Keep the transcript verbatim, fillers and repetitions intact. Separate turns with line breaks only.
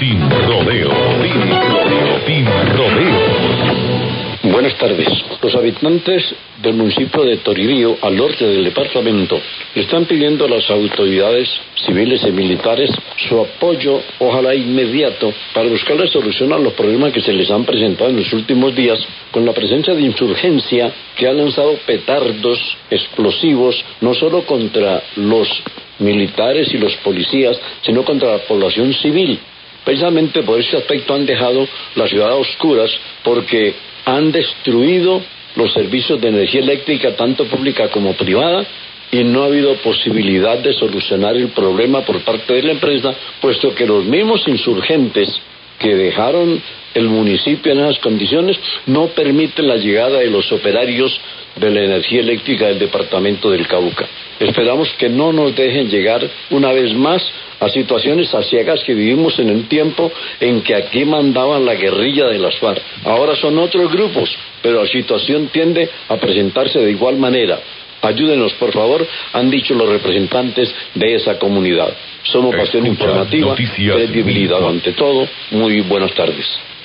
Sin rodeo, sin rodeo, sin rodeos.
Buenas tardes. Los habitantes del municipio de Toribío, al norte del departamento, le están pidiendo a las autoridades civiles y militares su apoyo, ojalá inmediato, para buscar la solución a los problemas que se les han presentado en los últimos días, con la presencia de insurgencia que ha lanzado petardos explosivos, no solo contra los militares y los policías, sino contra la población civil. Precisamente por ese aspecto han dejado la ciudad a oscuras, porque han destruido los servicios de energía eléctrica, tanto pública como privada, y no ha habido posibilidad de solucionar el problema por parte de la empresa, puesto que los mismos insurgentes que dejaron el municipio en esas condiciones no permiten la llegada de los operarios de la energía eléctrica del departamento del Cauca. Esperamos que no nos dejen llegar una vez más a situaciones aciagas que vivimos en un tiempo en que aquí mandaban la guerrilla de las FARC. Ahora son otros grupos, pero la situación tiende a presentarse de igual manera. Ayúdenos, por favor, han dicho los representantes de esa comunidad. Somos Pasión Informativa, credibilidad ante todo. Muy buenas tardes.